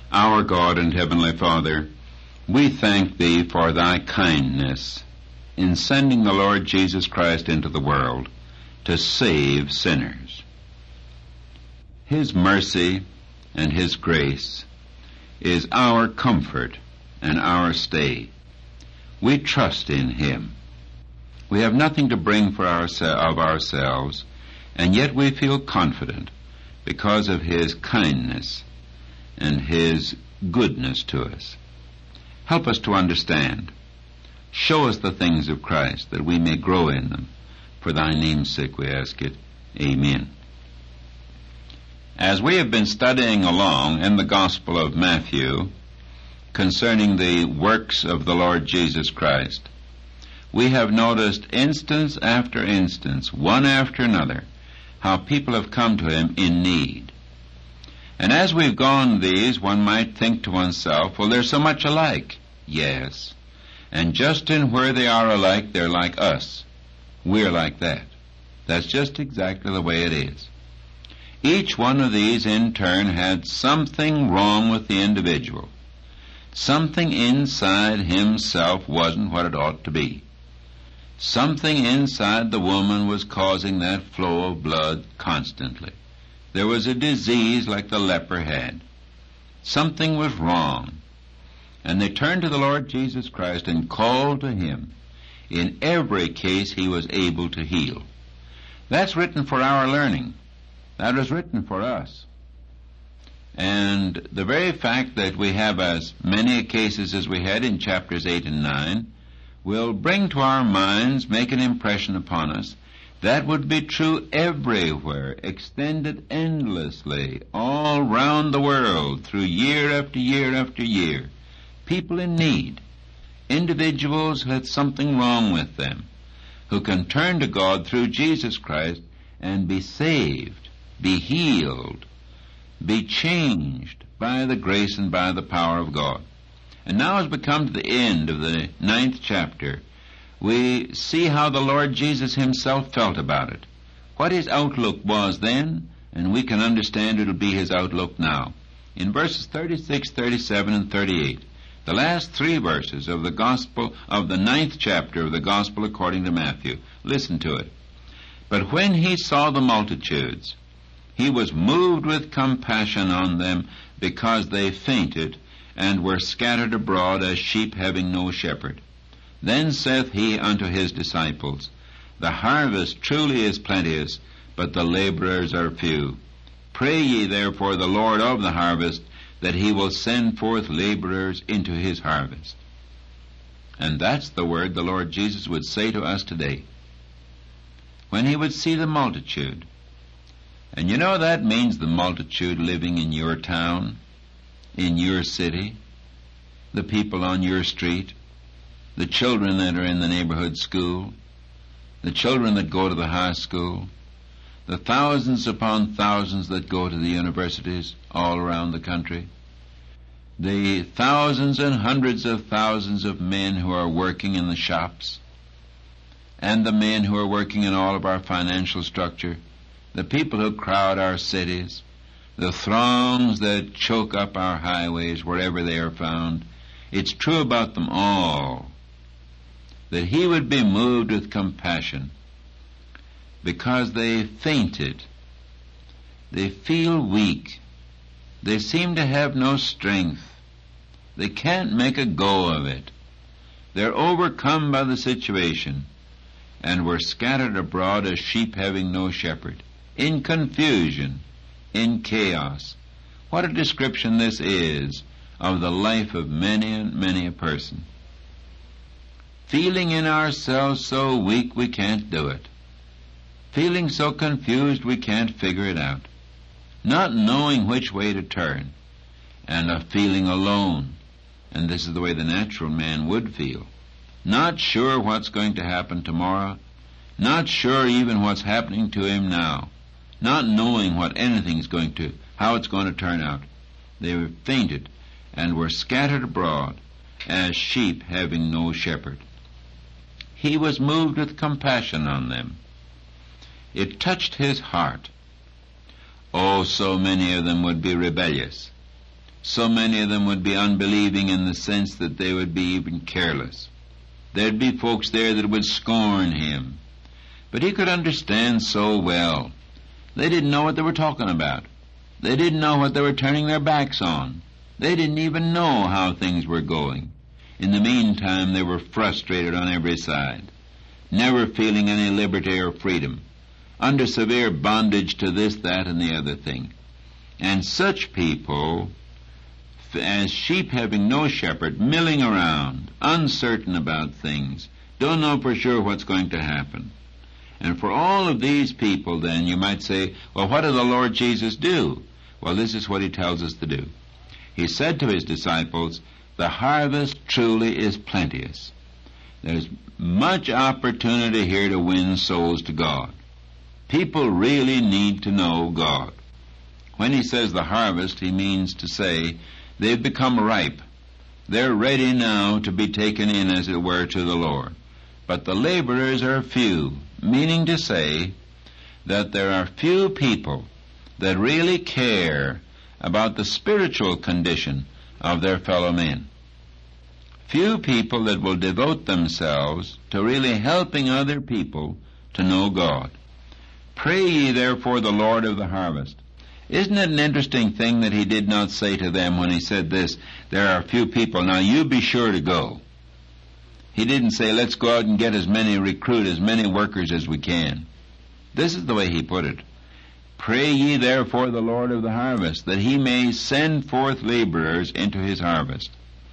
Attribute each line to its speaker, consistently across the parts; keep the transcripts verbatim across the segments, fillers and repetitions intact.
Speaker 1: Our God and Heavenly Father, we thank Thee for Thy kindness in sending the Lord Jesus Christ into the world to save sinners. His mercy and His grace is our comfort and our stay. We trust in Him. We have nothing to bring for ourse- of ourselves, and yet we feel confident because of His kindness and His goodness to us. Help us to understand. Show us the things of Christ that we may grow in them. For Thy name's sake we ask it. Amen. As we have been studying along in the Gospel of Matthew concerning the works of the Lord Jesus Christ, we have noticed instance after instance, one after another, how people have come to Him in need. And as we've gone these, one might think to oneself, well, they're so much alike. Yes. And just in where they are alike, they're like us. We're like that. That's just exactly the way it is. Each one of these, in turn, had something wrong with the individual. Something inside himself wasn't what it ought to be. Something inside the woman was causing that flow of blood constantly. There was a disease like the leper had. Something was wrong. And they turned to the Lord Jesus Christ and called to Him. In every case He was able to heal. That's written for our learning. That was written for us. And the very fact that we have as many cases as we had in chapters eight and nine will bring to our minds, make an impression upon us. That would be true everywhere, extended endlessly, all round the world, through year after year after year. People in need, individuals who had something wrong with them, who can turn to God through Jesus Christ and be saved, be healed, be changed by the grace and by the power of God. And now as we come to the end of the ninth chapter, we see how the Lord Jesus Himself felt about it, what His outlook was then, and we can understand it'll be His outlook now. In verses thirty-six, thirty-seven, and thirty-eight, the last three verses of the Gospel, of the ninth chapter of the Gospel according to Matthew, listen to it. But when He saw the multitudes, He was moved with compassion on them, because they fainted, and were scattered abroad as sheep having no shepherd. Then saith He unto His disciples, The harvest truly is plenteous, but the laborers are few. Pray ye therefore the Lord of the harvest, that He will send forth laborers into His harvest. And that's the word the Lord Jesus would say to us today, when He would see the multitude. And you know that means the multitude living in your town, in your city, the people on your street, the children that are in the neighborhood school, the children that go to the high school, the thousands upon thousands that go to the universities all around the country, the thousands and hundreds of thousands of men who are working in the shops, and the men who are working in all of our financial structure, the people who crowd our cities, the throngs that choke up our highways wherever they are found. It's true about them all that He would be moved with compassion because they fainted. They feel weak. They seem to have no strength. They can't make a go of it. They're overcome by the situation and were scattered abroad as sheep having no shepherd, in confusion, in chaos. What a description this is of the life of many and many a person. Feeling in ourselves so weak we can't do it. Feeling so confused we can't figure it out. Not knowing which way to turn. And a feeling alone. And this is the way the natural man would feel. Not sure what's going to happen tomorrow. Not sure even what's happening to him now. Not knowing what anything's going to, how it's going to turn out. They were fainted and were scattered abroad as sheep having no shepherd. He was moved with compassion on them. It touched His heart. Oh, so many of them would be rebellious. so many of them would be unbelieving in the sense that they would be even careless. There'd be folks there that would scorn him. But he could understand so well. They didn't know what they were talking about. They didn't know what they were turning their backs on. They didn't even know how things were going. In the meantime, they were frustrated on every side, never feeling any liberty or freedom, under severe bondage to this, that, and the other thing. And such people, as sheep having no shepherd, milling around, uncertain about things, don't know for sure what's going to happen. And for all of these people, then, you might say, well, what did the Lord Jesus do? Well, this is what he tells us to do. He said to his disciples, the harvest truly is plenteous. There's much opportunity here to win souls to God. People really need to know God. When he says the harvest, he means to say they've become ripe. They're ready now to be taken in, as it were, to the Lord. But the laborers are few, meaning to say that there are few people that really care about the spiritual condition of their fellow men. Few people that will devote themselves to really helping other people to know God. Pray ye therefore the Lord of the harvest. Isn't it an interesting thing that he did not say to them when he said this, there are few people, now you be sure to go. He didn't say, let's go out and get as many, recruit as many workers as we can. This is the way he put it. Pray ye therefore the Lord of the harvest, that he may send forth laborers into his harvest.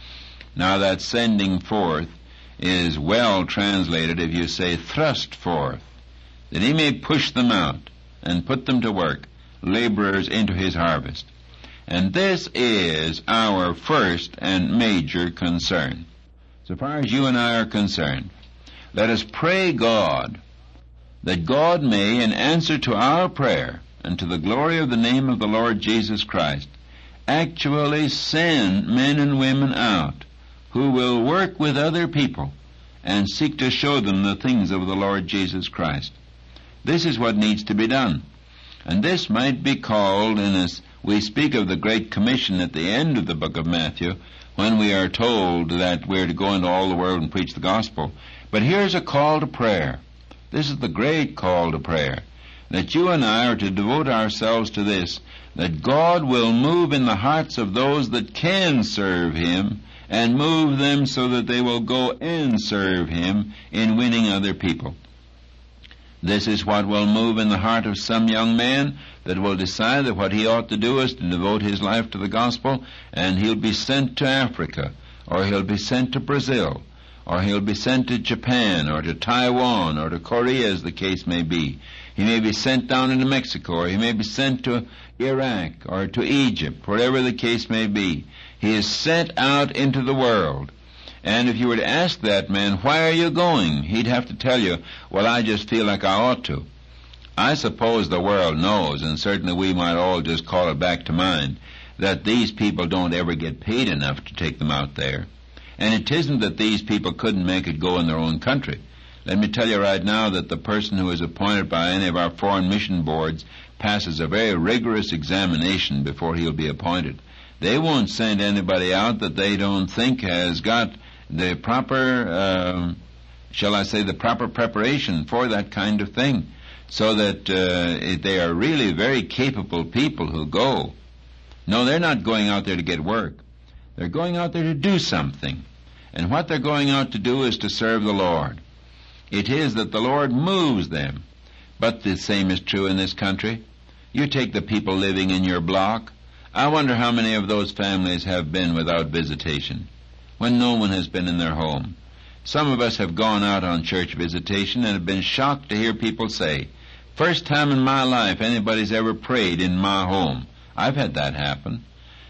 Speaker 1: Now that sending forth is well translated if you say thrust forth, that he may push them out and put them to work, laborers into his harvest. And this is our first and major concern. So far as you and I are concerned, let us pray God that God may, in answer to our prayer and to the glory of the name of the Lord Jesus Christ, actually send men and women out who will work with other people and seek to show them the things of the Lord Jesus Christ. This is what needs to be done. And this might be called, and as we speak of the Great Commission at the end of the book of Matthew, when we are told that we're to go into all the world and preach the gospel. But here's a call to prayer. This is the great call to prayer, that you and I are to devote ourselves to this, that God will move in the hearts of those that can serve him and move them so that they will go and serve him in winning other people. This is what will move in the heart of some young man that will decide that what he ought to do is to devote his life to the gospel, and he'll be sent to Africa, or he'll be sent to Brazil, or he'll be sent to Japan, or to Taiwan, or to Korea, as the case may be. He may be sent down into Mexico, or he may be sent to Iraq, or to Egypt, whatever the case may be. He is sent out into the world. And if you were to ask that man, why are you going? He'd have to tell you, well, I just feel like I ought to. I suppose the world knows, and certainly we might all just call it back to mind, that these people don't ever get paid enough to take them out there. And it isn't that these people couldn't make it go in their own country. Let me tell you right now that the person who is appointed by any of our foreign mission boards passes a very rigorous examination before he'll be appointed. They won't send anybody out that they don't think has got the proper, uh, shall I say, the proper preparation for that kind of thing, so that uh, they are really very capable people who go. No, they're not going out there to get work. They're going out there to do something. And what they're going out to do is to serve the Lord. It is that the Lord moves them. But the same is true in this country. You take the people living in your block. I wonder how many of those families have been without visitation, when no one has been in their home. Some of us have gone out on church visitation and have been shocked to hear people say, first time in my life anybody's ever prayed in my home. I've had that happen.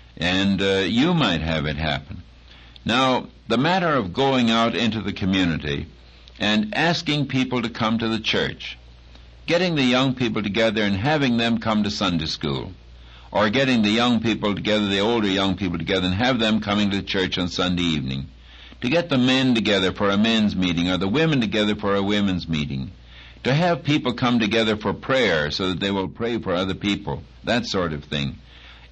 Speaker 1: And uh, you might have it happen. Now, the matter of going out into the community and asking people to come to the church, getting the young people together and having them come to Sunday school, or getting the young people together, the older young people together, and have them coming to church on Sunday evening, to get the men together for a men's meeting, or the women together for a women's meeting, to have people come together for prayer so that they will pray for other people, that sort of thing.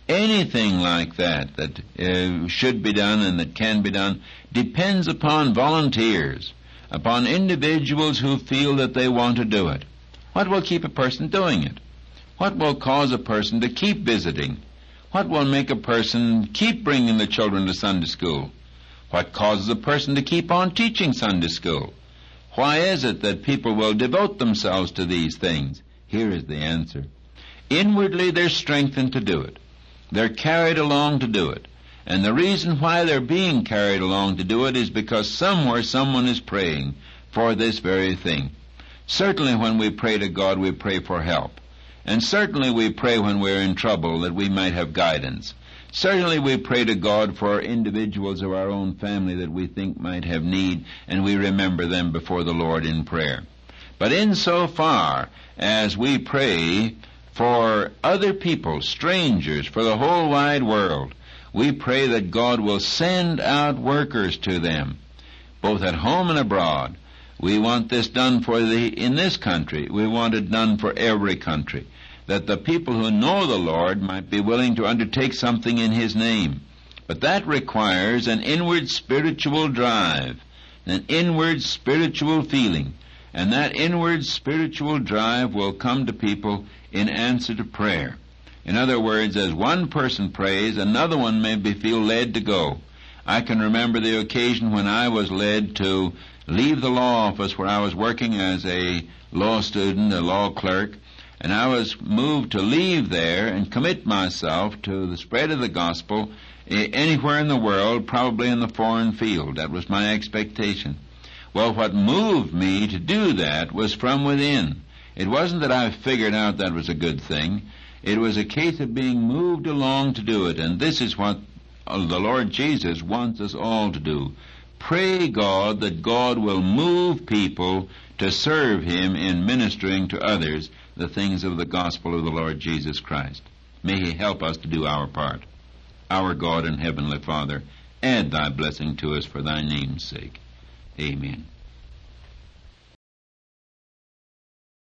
Speaker 1: anything like that that uh, should be done and that can be done depends upon volunteers, upon individuals who feel that they want to do it. What will keep a person doing it? What will cause a person to keep visiting? What will make a person keep bringing the children to Sunday school? What causes a person to keep on teaching Sunday school? Why is it that people will devote themselves to these things? Here is the answer. Inwardly they're strengthened to do it. They're carried along to do it. And the reason why they're being carried along to do it is because somewhere someone is praying for this very thing. Certainly when we pray to God, we pray for help. And certainly we pray when we're in trouble that we might have guidance. Certainly we pray to God for individuals of our own family that we think might have need, and we remember them before the Lord in prayer. But insofar as we pray for other people, strangers, for the whole wide world, we pray that God will send out workers to them, both at home and abroad. We want this done for the in this country. We want it done for every country, that the people who know the Lord might be willing to undertake something in His name. But that requires an inward spiritual drive, an inward spiritual feeling. And that inward spiritual drive will come to people in answer to prayer. In other words, as one person prays, another one may be feel led to go. I can remember the occasion when I was led to leave the law office where I was working as a law student, a law clerk, and I was moved to leave there and commit myself to the spread of the gospel anywhere in the world, probably in the foreign field. That was my expectation. Well, what moved me to do that was from within. It wasn't that I figured out that was a good thing. It was a case of being moved along to do it, and this is what the Lord Jesus wants us all to do. Pray God that God will move people to serve Him in ministering to others the things of the gospel of the Lord Jesus Christ. May He help us to do our part. Our God and Heavenly Father, add Thy blessing to us for Thy name's sake. Amen.